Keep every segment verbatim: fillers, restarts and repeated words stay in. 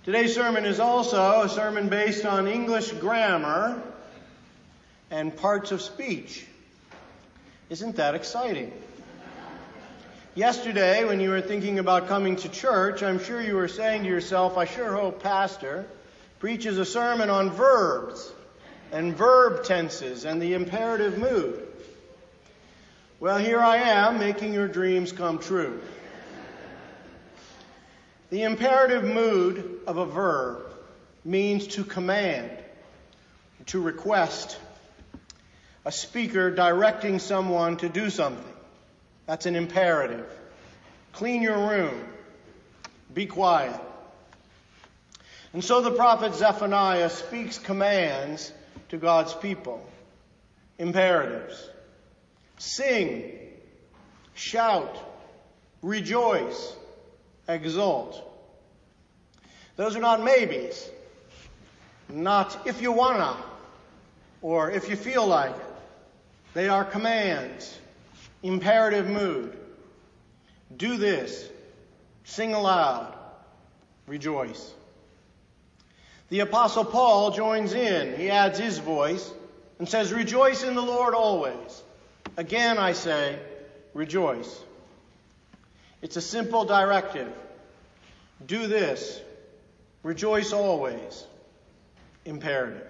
Today's sermon is also a sermon based on English grammar and parts of speech. Isn't that exciting? Yesterday, when you were thinking about coming to church, I'm sure you were saying to yourself, I sure hope Pastor preaches a sermon on verbs and verb tenses and the imperative mood. Well, here I am, making your dreams come true. The imperative mood of a verb means to command, to request. A speaker directing someone to do something. That's an imperative. Clean your room. Be quiet. And so the prophet Zephaniah speaks commands to God's people. Imperatives. Sing, shout, rejoice, exult. Those are not maybes. Not if you wanna, or if you feel like. They are commands. Imperative mood. Do this. Sing aloud. Rejoice. The Apostle Paul joins in. He adds his voice and says, rejoice in the Lord always. Again, I say, rejoice. It's a simple directive. Do this. Rejoice always. Imperative.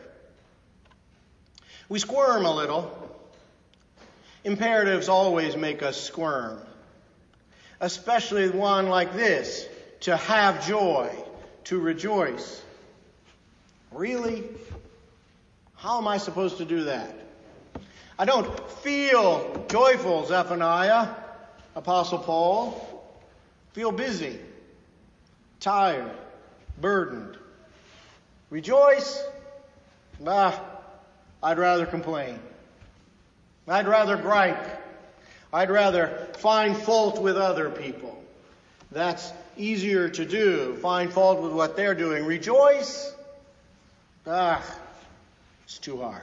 We squirm a little. Imperatives always make us squirm. Especially one like this. To have joy. To rejoice. Really? How am I supposed to do that? I don't feel joyful, Zephaniah, Apostle Paul. Feel busy, tired, burdened. Rejoice? Ah, I'd rather complain. I'd rather gripe. I'd rather find fault with other people. That's easier to do. Find fault with what they're doing. Rejoice? Ah, it's too hard.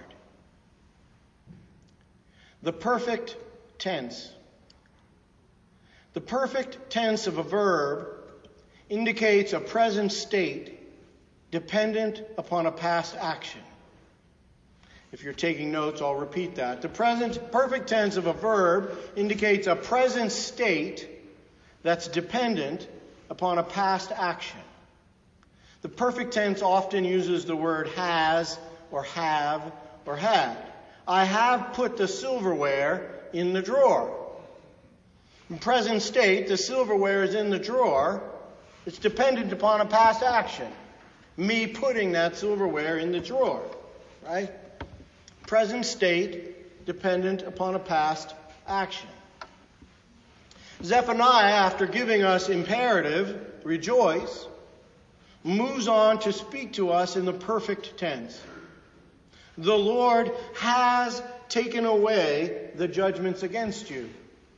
The perfect tense. The perfect tense of a verb indicates a present state dependent upon a past action. If you're taking notes, I'll repeat that. The present perfect tense of a verb indicates a present state that's dependent upon a past action. The perfect tense often uses the word has or have or had. I have put the silverware in the drawer. In present state, the silverware is in the drawer. It's dependent upon a past action. Me putting that silverware in the drawer. Right? Present state, dependent upon a past action. Zephaniah, after giving us imperative, rejoice, moves on to speak to us in the perfect tense. The Lord has taken away the judgments against you.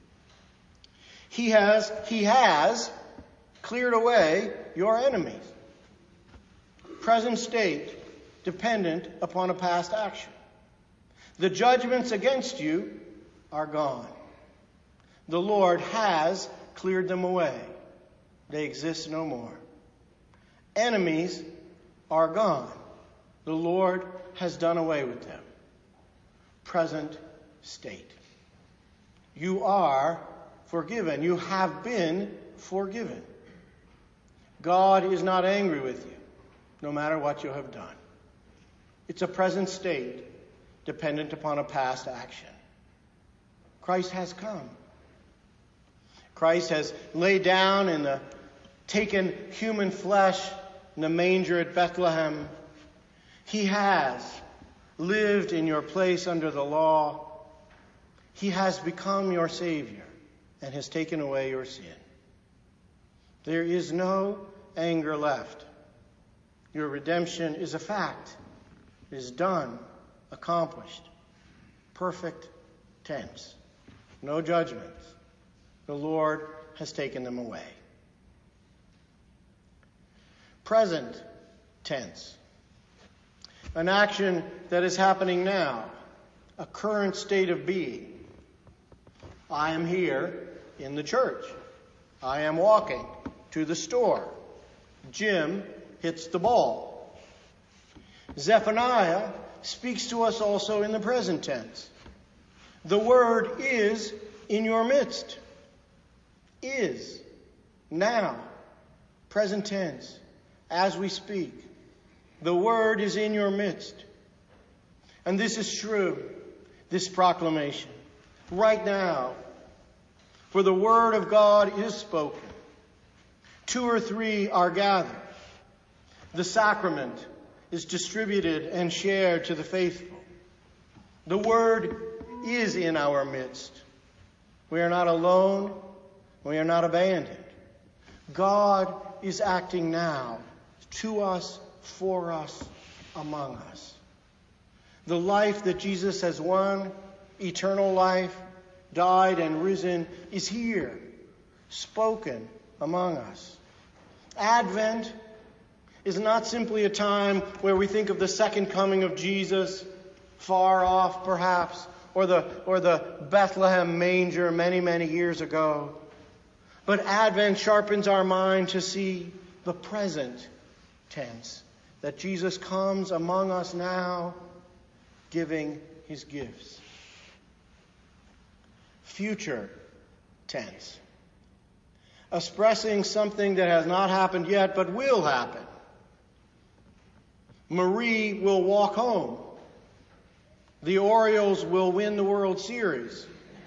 He has, he has cleared away your enemies. Present state, dependent upon a past action. The judgments against you are gone. The Lord has cleared them away. They exist no more. Enemies are gone. The Lord has done away with them. Present state. You are forgiven. You have been forgiven. God is not angry with you, no matter what you have done. It's a present state dependent upon a past action. Christ has come. Christ has laid down in the taken human flesh in the manger at Bethlehem. He has lived in your place under the law. He has become your Savior and has taken away your sin. There is no anger left. Your redemption is a fact. It is done, accomplished. Perfect tense. No judgments. The Lord has taken them away. Present tense. An action that is happening now. A current state of being. I am here in the church. I am walking to the store. Jim hits the ball. Zephaniah speaks to us also in the present tense. The word is in your midst. Is. Now. Present tense. As we speak. The word is in your midst. And this is true. This proclamation. Right now. For the word of God is spoken. Two or three are gathered. The sacrament is distributed and shared to the faithful. The word is in our midst. We are not alone. We are not abandoned. God is acting now to us, for us, among us. The life that Jesus has won, eternal life, died and risen, is here, spoken among us. Advent is not simply a time where we think of the second coming of Jesus, far off perhaps, or the, or the Bethlehem manger many, many years ago. But Advent sharpens our mind to see the present tense, that Jesus comes among us now, giving his gifts. Future tense, expressing something that has not happened yet but will happen. Marie will walk home. The Orioles will win the World Series.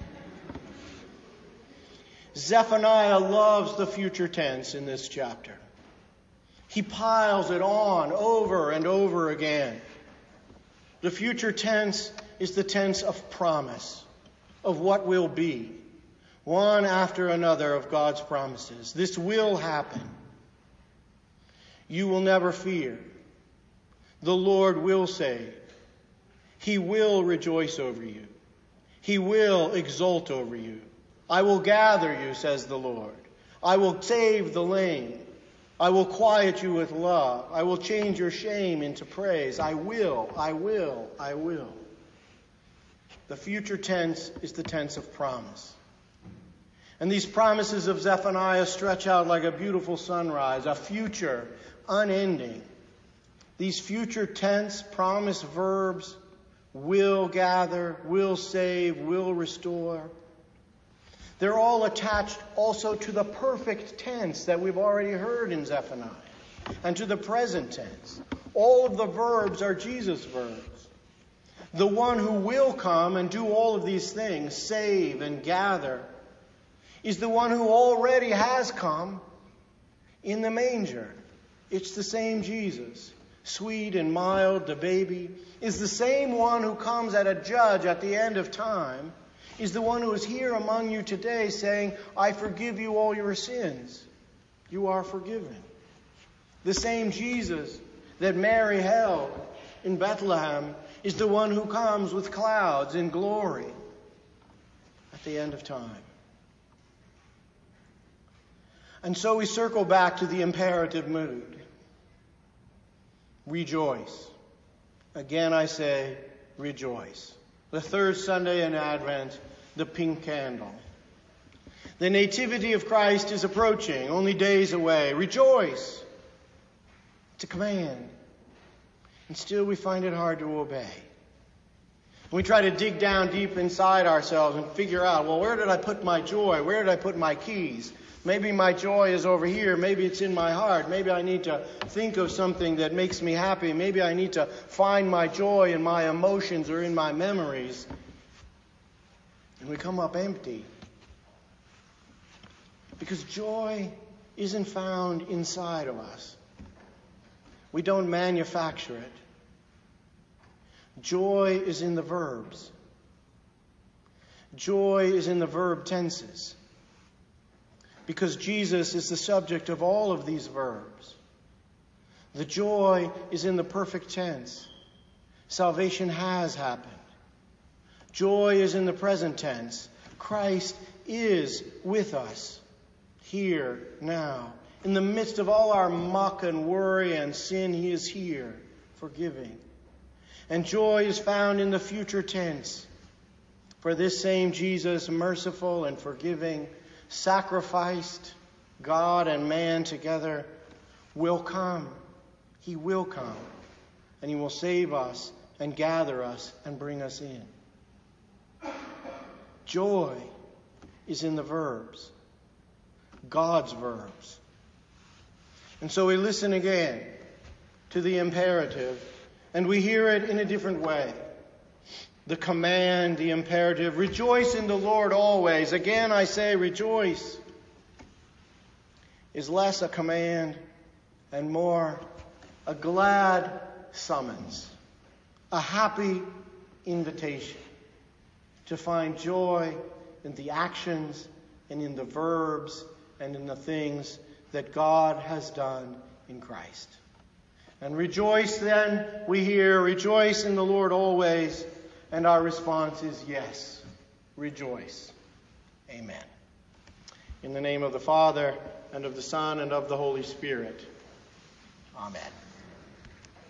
Zephaniah loves the future tense in this chapter. He piles it on over and over again. The future tense is the tense of promise, of what will be, one after another of God's promises. This will happen. You will never fear. The Lord will save. He will rejoice over you. He will exult over you. I will gather you, says the Lord. I will save the lame. I will quiet you with love. I will change your shame into praise. I will, I will, I will. The future tense is the tense of promise. And these promises of Zephaniah stretch out like a beautiful sunrise, a future, unending. These future tense promise verbs will gather, will save, will restore. They're all attached also to the perfect tense that we've already heard in Zephaniah, and to the present tense. All of the verbs are Jesus verbs. The one who will come and do all of these things, save and gather, is the one who already has come in the manger. It's the same Jesus, sweet and mild, the baby, is the same one who comes at a judge at the end of time, is the one who is here among you today saying, I forgive you all your sins. You are forgiven. The same Jesus that Mary held in Bethlehem is the one who comes with clouds in glory at the end of time. And so we circle back to the imperative mood. Rejoice. Again I say, rejoice. The third Sunday in Advent, the pink candle. The nativity of Christ is approaching, only days away. Rejoice. It's a command. And still we find it hard to obey. We try to dig down deep inside ourselves and figure out, well, where did I put my joy? Where did I put my keys? Maybe my joy is over here. Maybe it's in my heart. Maybe I need to think of something that makes me happy. Maybe I need to find my joy in my emotions or in my memories. And we come up empty. Because joy isn't found inside of us. We don't manufacture it. Joy is in the verbs. Joy is in the verb tenses. Because Jesus is the subject of all of these verbs. The joy is in the perfect tense. Salvation has happened. Joy is in the present tense. Christ is with us, here, now. In the midst of all our muck and worry and sin, He is here, forgiving. And joy is found in the future tense. For this same Jesus, merciful and forgiving, sacrificed, God and man together, will come He will come, and he will save us and gather us and bring us in. Joy is in the verbs, God's verbs. And so we listen again to the imperative, and we hear it in a different way. The command, the imperative, rejoice in the Lord always. Again, I say rejoice, is less a command and more a glad summons, a happy invitation to find joy in the actions and in the verbs and in the things that God has done in Christ. And rejoice then, we hear, rejoice in the Lord always. And our response is yes, rejoice. Amen. In the name of the Father, and of the Son, and of the Holy Spirit. Amen.